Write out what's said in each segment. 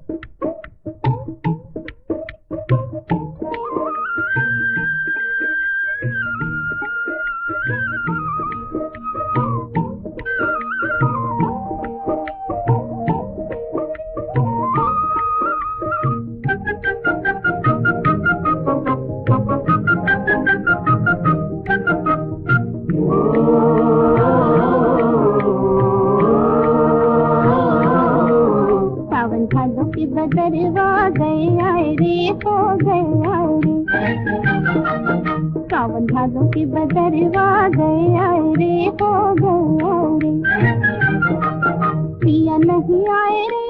बदरवा गया रे हो गया रे, सावन भादों की बदरवा गया रे हो गया रे, पिया नहीं आए रे,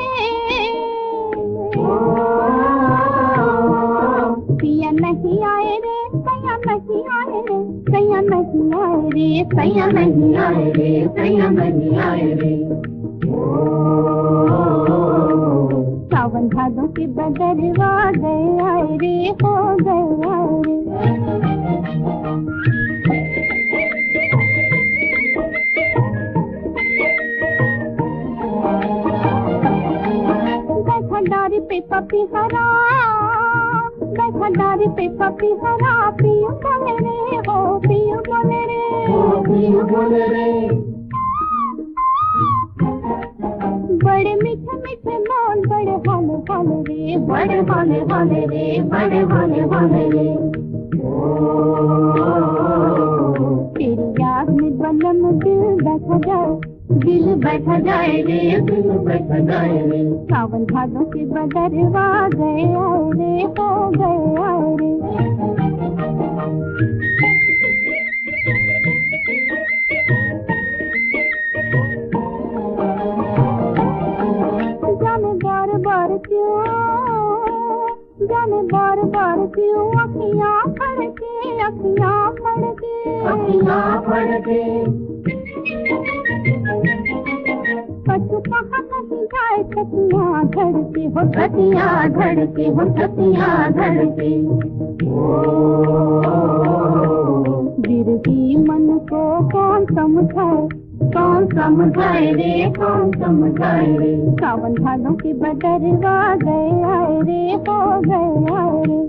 पिया नहीं आए रे, सैया नहीं आए रे, सैया नहीं आए रे, सैया नहीं आए रे, सैया नहीं आए रे। सावन भादों की बदरवा गया रे हो गया रे। बैठा डारी पे पपी हरा, बैठा डारी पे पपी हरा, पियो बोले रे हो, पियो बोले रे, पियो बोले रे। बड़े मीठे मीठे मोल, बड़े हाले हाले रे, बड़े हाले हाले रे, बड़े हाले हाले रे। तेरी याद में बलम दिल बैठा जाए, दिल बैठा जाए रे, दिल बैठा जाए रे। सावन भादों की बदरवा गया रे हो गया रे। जाने बार बार क्यों अखियाँ फड़के, अखियाँ फड़के, अखियाँ फड़के। कछु कहाँ कहीं जाए छतियाँ धड़के हो, छतियाँ धड़के हो, छतियाँ धड़के। गिरती मन को कौन समझाए, कौन समझाए रे, कौन समझाए रे। सावन भादों की बदरवा गया रे हो गया रे,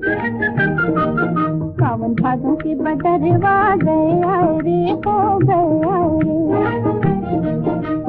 सावन भादों की बदरवा गया रे हो गया रे।